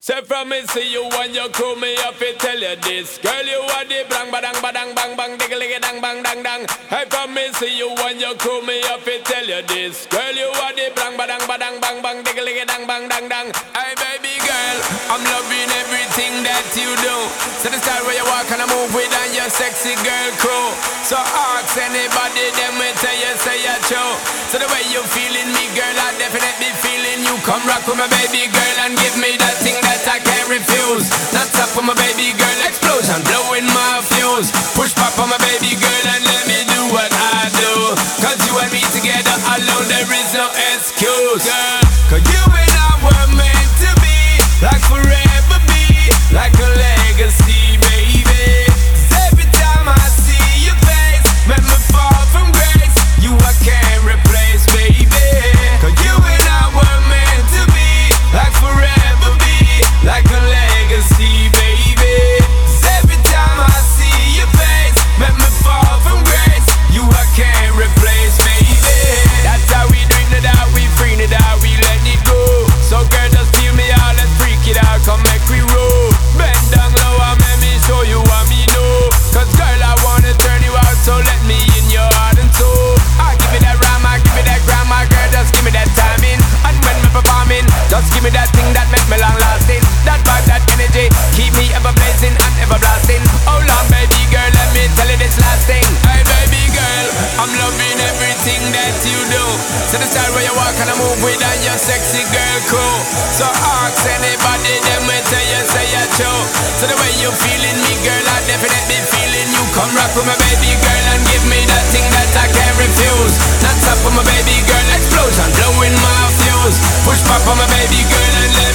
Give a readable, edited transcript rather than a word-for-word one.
Say from me see you when you crew me up to tell you this. Girl, you are the bang badang badang bang bang digga dang bang dang dang. Hey, from me see you when you crew me up to tell you this. Girl, you are the bang badang badang bang bang digga dang bang dang dang. Hey, baby girl, I'm loving everything that you do. So the style where you walk and I move with and your sexy girl crew. So ask anybody, them will tell you say you're true. So the way you feeling me, girl, I definitely feeling you. Come rock with my baby girl and give me that thing that I can't refuse. Not stop for my baby girl, explosion, blowing my fuse. Push pop on my baby girl and let me do what I do. Cause you and me together alone, there is no excuse, girl. Cause you and I were meant to be, like forever be, like a legacy, baby. 'Cause every time I see your face, make me fall from grace. You I can't replace, baby. Cause you and I were meant to be, like forever be, like a legacy, baby. 'Cause every time I see your face, make me fall from grace. You I can't replace, baby. That's how we drink it out, we free it out, we let it go. So girl, just feel me out, let's freak it out, come make we roll. Bend down low and let me show you what me know. Cause girl, I wanna turn you out, so let me in your heart and soul. I give me that rhyme, I give me that grammar, girl, just give me that timing. And when me performing, just give me that thing that make me long lasting. That vibe, that energy, keep me ever blazing and ever blasting. Oh Lord, baby girl, let me tell you this last thing. Hey baby girl, I'm loving everything that you do. So the style where you walk and I move with and your sexy girl crew. So ask anybody, them will tell you say you're true. So the way you feeling me, girl, I definitely feeling you. Come rock with my baby girl and give me that thing that I can't refuse. Not stop for my baby girl, explosion, blowing my fuse. Push pop on my baby girl and let